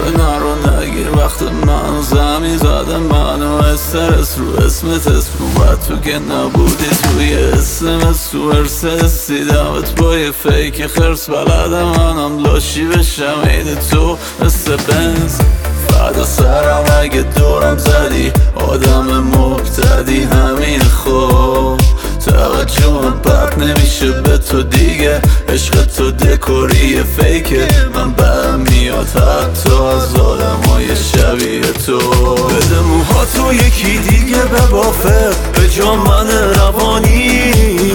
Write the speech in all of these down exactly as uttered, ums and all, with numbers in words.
نرو نگیر وقت منو زمین زده منو استرس رو اسمت اسم اومد تو که نبودی توی اسمس تو ارسس دیدمت با یه فیک خرس بلدم منم لاشی بشم عید تو مثل بنز فردا سرم اگه دورم زدی آدم مبتدی همین خوب توجهم پرت نمیشه به تو دیگه عشق تو دکوری فیکه من برم میاد حتی از آدمای شبیه تو بده موها تو یکی دیگه به بافه به جا من روانی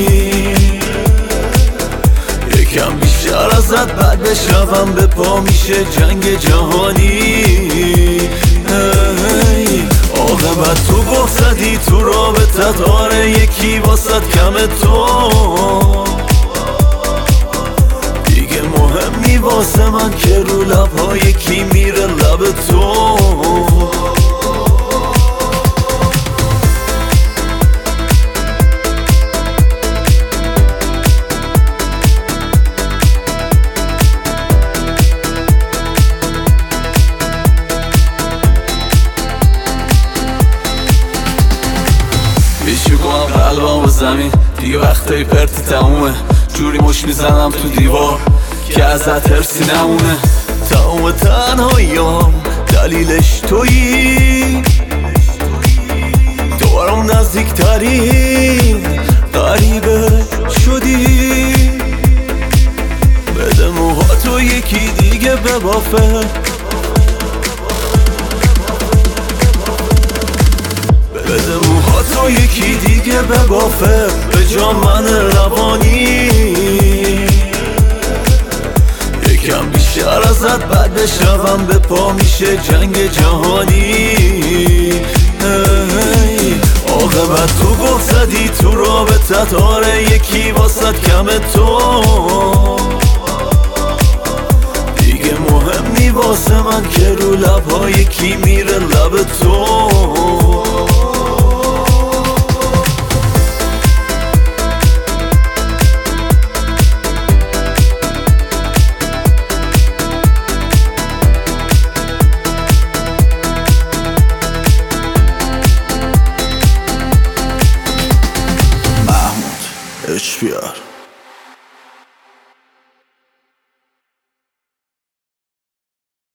یکم بیشتر ازت بد بشوم به پا میشه جنگ جهانی عاقبت تو گفتدی تو رابطت آره یکی واسد کم تو دیگه مهم نی واسه من که رو لبها یکی میره لب تو بیشی کنم قلبم و زمین دیگه وقتای پرتی تمومه جوری مش میزنم تو دیوار که ازت هرسی نمونه تموم تنهاییام دلیلش تویی تو برام نزدیک ترین غریبه شدی بده موها تو یکی دیگه به بافه بده موها تو یکی دیگه به بافه به جا من روانی یکم بیشتر ازت بد بشوم به پا میشه جنگ جهانی عاقبت تو گفتدی تو رابطت آره یکی واسد کم تو دیگه مهم نی واسه من که رو لبها یکی میره لب تو اچ پی آر